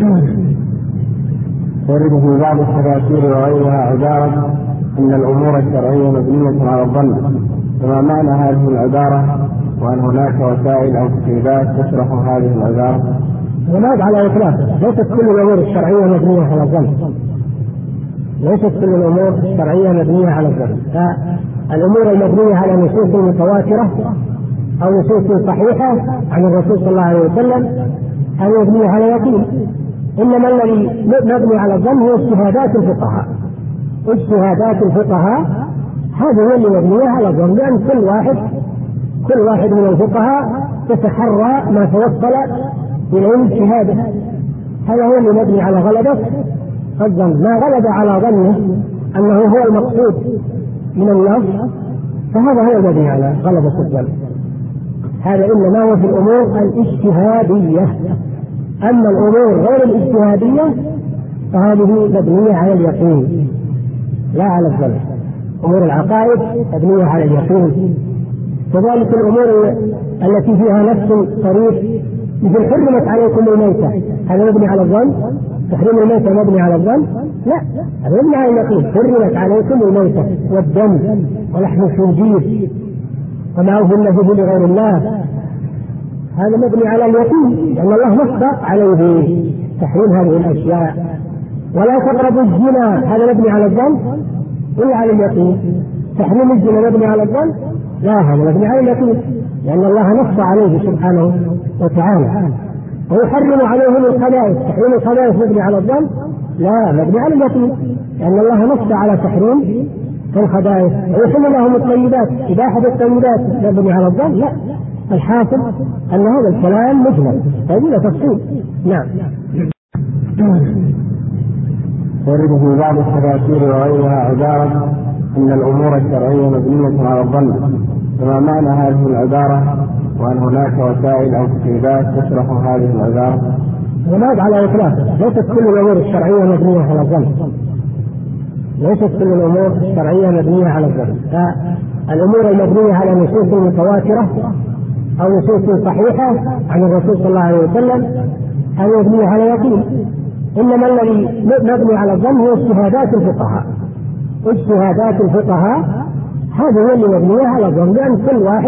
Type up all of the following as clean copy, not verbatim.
ورد في بعض التفاسير وغيرها عبارة أن الأمور الشرعية مبنية على الظن، فما معنى هذه العبارة؟ وأن هناك وسائل أو تسريبات تشرح هذه العبارة؟ هناك على إطلاق ليست كل الأمور الشرعية مبنية على الظن، ليست كل الأمور الشرعية مبنية على الظن، فالأمور المبنية على نصوص متواترة أو نصوص صحيحة عن الرسول صلى الله عليه وسلم هذه مبنية على يقين. إنما الذي مبني على الظن هو اجتهادات الفقهاء، اجتهادات الفقهاء هذه هي اللي مبنية على الظن، لأن كل واحد من الفقهاء يتحرى ما توصل إليه اجتهاده، هذا هو اللي مبني على غلبة الظن. ما غلب على ظنه أنه هو المقصود من النص فهذا هو المبني على غلبة الظن. هذا إنما هو في الأمور الاجتهادية، أما الأمور غير الاجتهادية فهذه مبنية على اليقين لا على الظن. أمور العقائد مبنية على اليقين. كذلك الأمور التي فيها نفس صريح مثل حرمت عليكم الميتة، هذا مبني على الظن؟ تحريم الميتة مبني على الظن؟ لا، هذا مبني على اليقين. حرمت عليكم الميتة والدم ولحم الخنزير وما أهل به لغير الله، هذا مبني على اليقين لأن الله نص عليه تحريم هذه الأشياء. ولا تقربوا الزنا، هذا مبني على الظن ولا على اليقين؟ تحريم الزنا مبني على الظن؟ لا، هذا مبني على اليقين لأن الله نص عليه سبحانه وتعالى. ويحرم عليهم الخبائث، تحريم الخبائث مبني على الظن؟ لا، مبني على اليقين لأن الله نص على تحريم الخبائث. ويحل لهم الطيبات، إباحة الطيبات مبني على الظن؟ لا، الحاصل أن هذا الكلام مجمل هذه تفصيل. نعم. ورد في بعض التفاسير وغيرها عبارة أن الأمور الشرعية مبنية على الظن، فما معنى هذه العبارة؟ وأن هناك وسائل أو تسريبات تشرح هذه العبارة؟ هناك على إطلاق ليست كل الأمور الشرعية مبنية على الظن، ليست كل الأمور الشرعية مبنية على الظن، فالأمور المبنية على نصوص متواترة أو نصوص صحيحة عن الرسول صلى الله عليه وسلم هذه مبنية على يقين. إنما الذي مبني على الظن هو اجتهادات الفقهاء، اجتهادات الفقهاء هذه هي اللي مبنية على الظن، لأن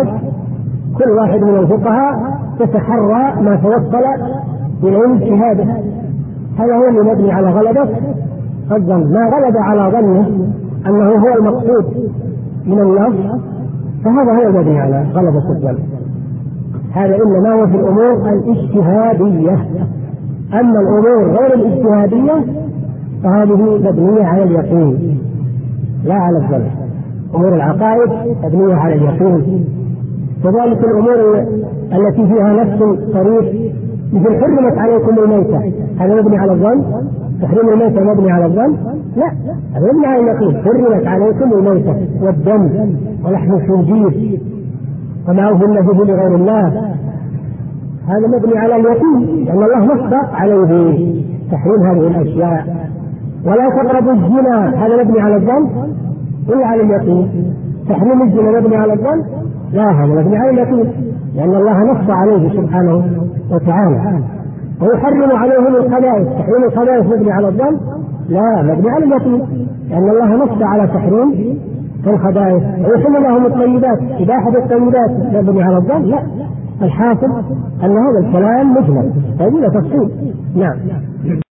كل واحد من الفقهاء يتحرى ما توصل إليه اجتهاده، هذا هو اللي مبني على غلبة الظن. ما غلب على ظنه أنه هو المقصود من النص فهذا هو المبني على غلبة الظن. هذا إنما هو في الأمور الاجتهادية، أما الأمور غير الاجتهادية فهذه مبنية على اليقين لا على الظن. أمور العقائد مبنية على اليقين. كذلك الأمور التي فيها نفس صريح مثل حرمت عليكم الميتة، هذا مبني على الظن؟ تحريم الميتة مبني على الظن؟ لا، هذا مبني على اليقين. حرمت عليكم الميتة والدم ولحم الخنزير وما أهل به لغير الله، هذا مبني على اليقين لأن الله نص عليه تحريم هذه الأشياء. ولا تقربوا الزنا، هذا مبني على الظن ولا على اليقين؟ تحريم الزنا مبني على الظن؟ لا، هذا مبني على اليقين لأن الله نص عليه سبحانه وتعالى. ويحرم عليهم الخبائث، تحريم الخبائث مبني على الظن؟ لا، مبني على اليقين لأن الله نص على تحريم الخبائث. ويحل لهم الطيبات، إباحة الطيبات مبني على الظن؟ لا، الحاصل أن هذا الكلام مجمل هذه تفصيل. نعم.